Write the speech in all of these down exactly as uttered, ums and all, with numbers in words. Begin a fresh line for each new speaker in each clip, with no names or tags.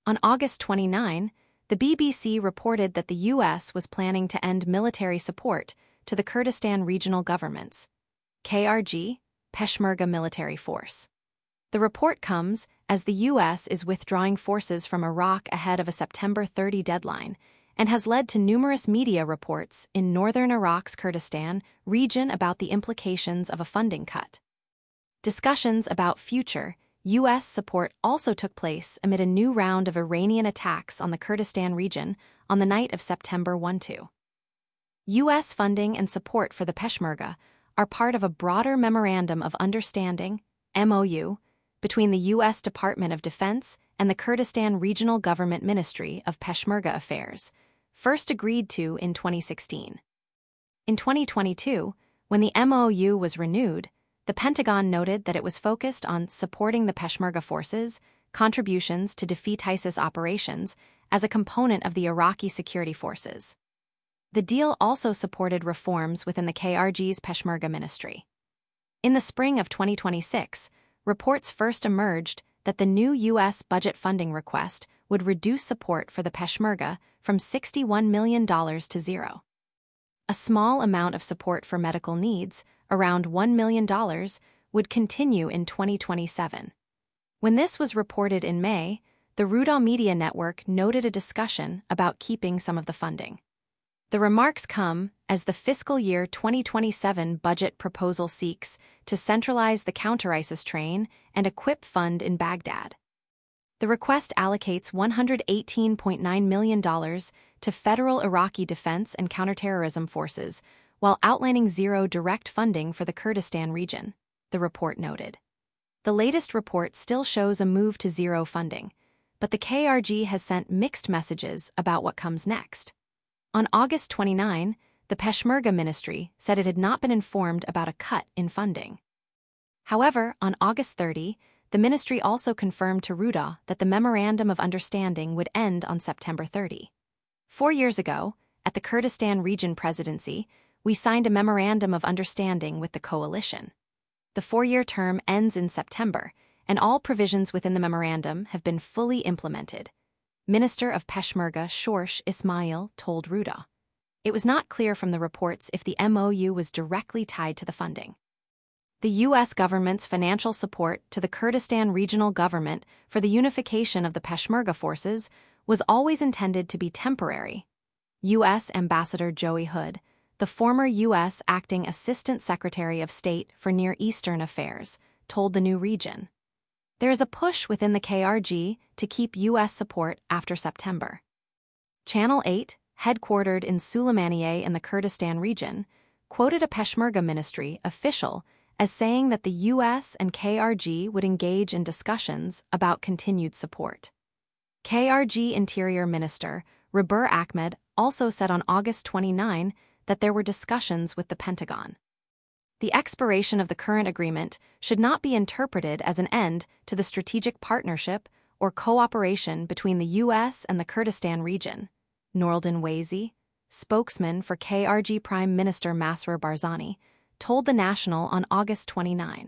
On August twenty-ninth, the B B C reported that the U S was planning to end military support to the Kurdistan Regional Government's K R G, Peshmerga military force. The report comes as the U S is withdrawing forces from Iraq ahead of a September thirtieth deadline and has led to numerous media reports in northern Iraq's Kurdistan region about the implications of a funding cut. Discussions about future U S support also took place amid a new round of Iranian attacks on the Kurdistan region on the night of September twentieth. U S funding and support for the Peshmerga are part of a broader Memorandum of Understanding, M O U, between the U S Department of Defense and the Kurdistan Regional Government Ministry of Peshmerga Affairs, first agreed to in twenty sixteen. In twenty twenty-two, when the M O U was renewed, the Pentagon noted that it was focused on supporting the Peshmerga forces' contributions to defeat ISIS operations as a component of the Iraqi security forces. The deal also supported reforms within the K R G's Peshmerga ministry. In the spring of twenty twenty-six, reports first emerged that the new U S budget funding request would reduce support for the Peshmerga from sixty-one million dollars to zero. A small amount of support for medical needs, around one million dollars, would continue in twenty twenty-seven. When this was reported in May, the Rudaw Media Network noted a discussion about keeping some of the funding. The remarks come as the fiscal year twenty twenty-seven budget proposal seeks to centralize the counter-ISIS train and equip fund in Baghdad. The request allocates one hundred eighteen point nine million dollars to federal Iraqi defense and counterterrorism forces, while outlining zero direct funding for the Kurdistan region, the report noted. The latest report still shows a move to zero funding, but the K R G has sent mixed messages about what comes next. On August twenty-ninth, the Peshmerga ministry said it had not been informed about a cut in funding. However, on August thirtieth, the ministry also confirmed to Rudaw that the Memorandum of Understanding would end on September thirtieth. Four years ago, at the Kurdistan Region Presidency, we signed a Memorandum of Understanding with the coalition. The four-year term ends in September, and all provisions within the memorandum have been fully implemented. Minister of Peshmerga Shorsh Ismail told Rudaw. It was not clear from the reports if the M O U was directly tied to the funding. The U S government's financial support to the Kurdistan Regional Government for the unification of the Peshmerga forces was always intended to be temporary. U S Ambassador Joey Hood, the former U S Acting Assistant Secretary of State for Near Eastern Affairs, told the New Region. There is a push within the K R G to keep U S support after September. Channel eight, headquartered in Sulaymaniyeh in the Kurdistan region, quoted a Peshmerga ministry official as saying that the U S and K R G would engage in discussions about continued support. K R G Interior Minister Rabur Ahmed also said on August twenty-ninth that there were discussions with the Pentagon. The expiration of the current agreement should not be interpreted as an end to the strategic partnership or cooperation between the U S and the Kurdistan region. Nourdin Wazi, spokesman for K R G Prime Minister Masroor Barzani, told The National on August twenty-ninth.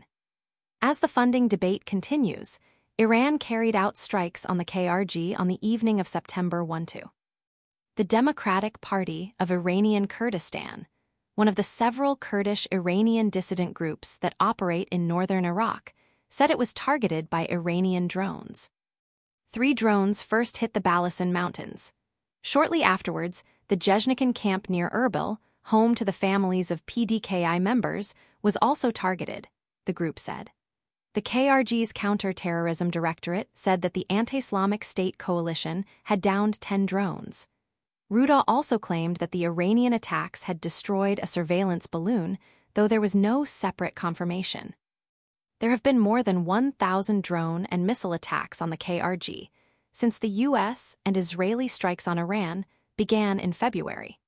As the funding debate continues, Iran carried out strikes on the K R G on the evening of September twentieth. The Democratic Party of Iranian Kurdistan, one of the several Kurdish Iranian dissident groups that operate in northern Iraq, said it was targeted by Iranian drones. Three drones first hit the Balasan Mountains. Shortly afterwards, the Jezhnikan camp near Erbil, home to the families of P D K I members, was also targeted, the group said. The K R G's Counter-Terrorism Directorate said that the Anti-Islamic State Coalition had downed ten drones. Rudaw also claimed that the Iranian attacks had destroyed a surveillance balloon, though there was no separate confirmation. There have been more than one thousand drone and missile attacks on the K R G since the U S and Israeli strikes on Iran began in February.